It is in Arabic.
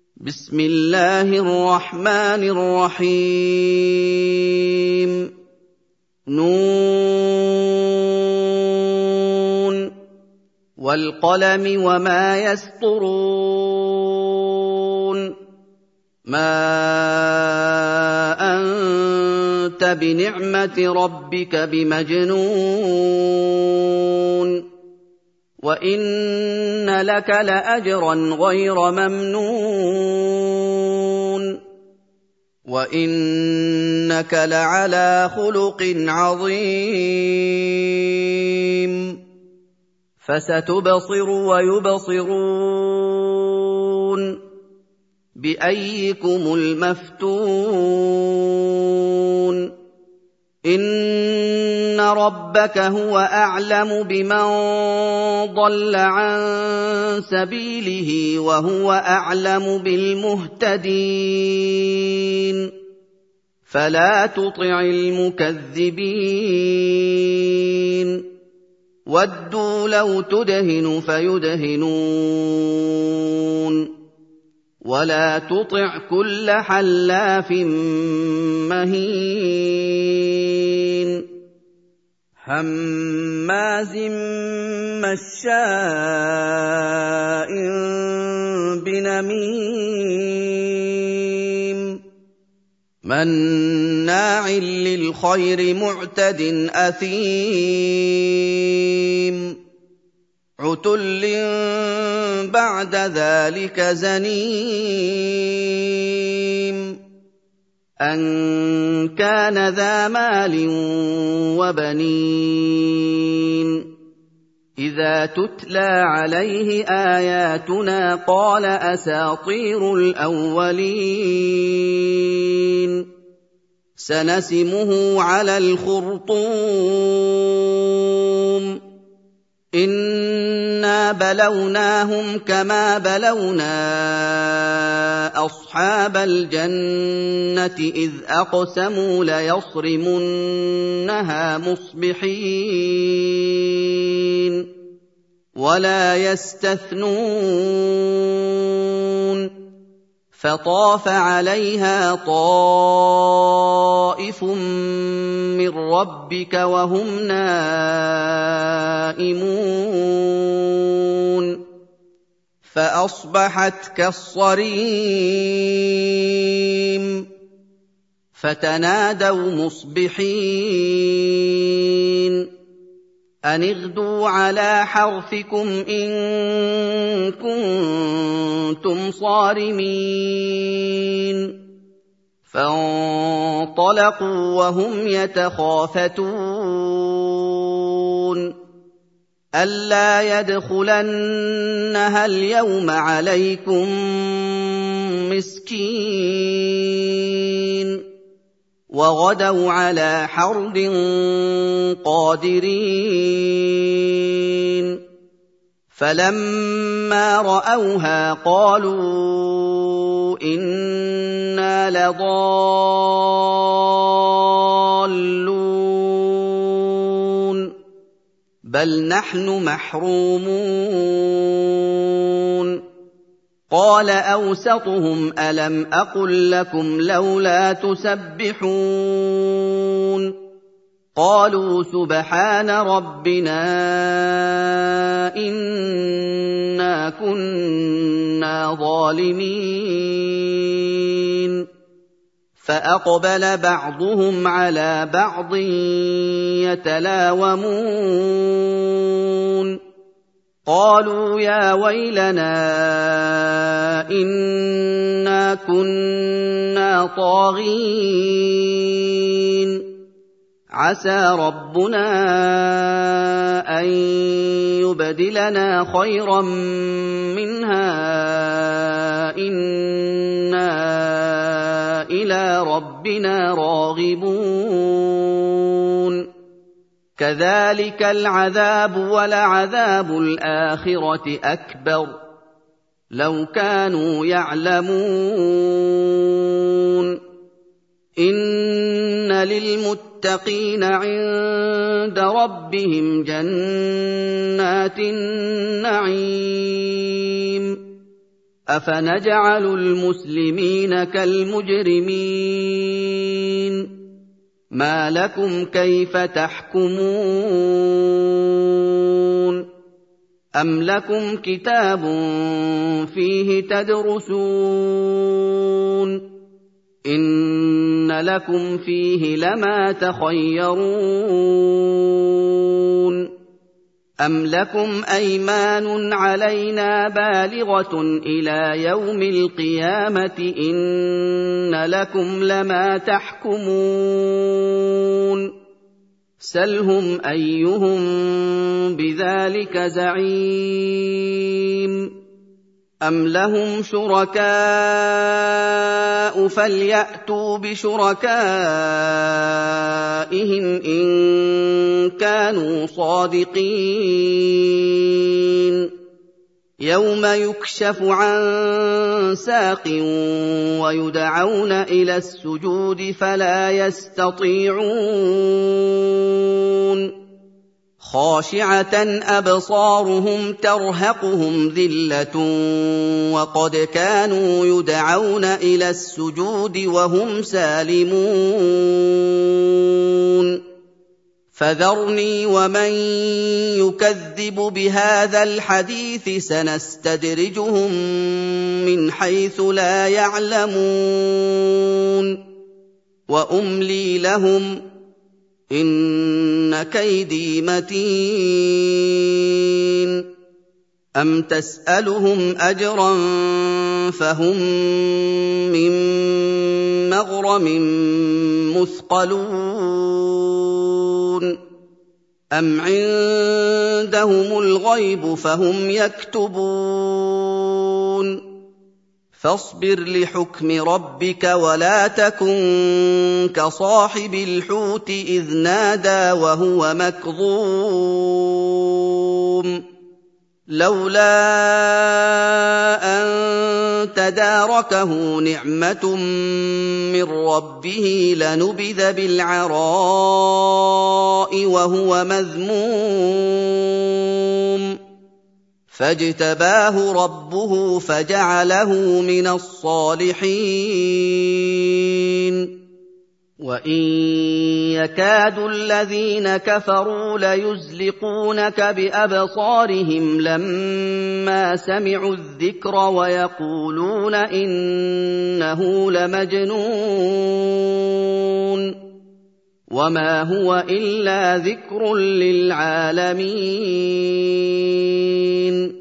بسم الله الرحمن الرحيم نون والقلم وما يسطرون ما أنت بنعمة ربك بمجنون وإن لك لأجرا غير ممنون وإنك لعلى خلق عظيم فستبصر ويبصرون بأيكم المفتون إن ربك هو أعلم بمن ضل عن سبيله وهو أعلم بالمهتدين فلا تطع المكذبين ودوا لو تدهن فيدهنون ولا تطع كل حلاف مهين هماز مشاء بنميم مناع للخير معتد أثيم عتل بعد ذلك زنيم أن كان ذا مال وبنين إذا تتلى عليه آياتنا قال أساطير الأولين سنسمه على الخرطوم إنا بلوناهم كما بلونا أصحاب الجنة إذ أقسموا ليصرمنها مصبحين ولا يستثنون فطاف عليها طائف من ربك وهم نائمون فأصبحت كالصريم فتنادوا مصبحين أن اغدوا على حرثكم إن كنتم صارمين فانطلقوا وهم يتخافتون ألا يدخلنها اليوم عليكم مسكين وغدوا على حرد قادرين فلما رأوها قالوا إنا لضالون بل نحن محرومون قال أوسطهم ألم أقل لكم لولا تسبحون قالوا سبحان ربنا إنا كنا ظالمين فأقبل بعضهم على بعض يتلاومون قالوا يا ويلنا إنا كنا طاغين عسى ربنا أن يبدلنا خيرا منها إنا إلى ربنا راغبون كذلك العذاب ولعذاب الآخرة أكبر لو كانوا يعلمون إن للمتقين عند ربهم جنات النعيم أفنجعل المسلمين كالمجرمين ما لكم كيف تحكمون أم لكم كتاب فيه تدرسون إن لكم فيه لما تخيرون أم لكم أيمان علينا بالغة إلى يوم القيامة إن لكم لما تحكمون سلهم أيهم بذلك زعيم أم لهم شركاء فليأتوا بشركائهم إن كانوا صادقين يوم يكشف عن ساق ويدعون إلى السجود فلا يستطيعون خاشعة أبصارهم ترهقهم ذلة وقد كانوا يدعون إلى السجود وهم سالمون فذرني ومن يكذب بهذا الحديث سنستدرجهم من حيث لا يعلمون وأملي لهم إن كيدي متين أم تسألهم أجرا فهم من مغرم مثقلون أم عندهم الغيب فهم يكتبون فاصبر لحكم ربك ولا تكن كصاحب الحوت إذ نادى وهو مكظوم لولا أن تداركه نعمة من ربه لنبذ بالعراء وهو مذموم فاجتباه ربه فجعله من الصالحين وإن يكاد الذين كفروا ليزلقونك بأبصارهم لما سمعوا الذكر ويقولون إنه لمجنون وما هو إلا ذكر للعالمين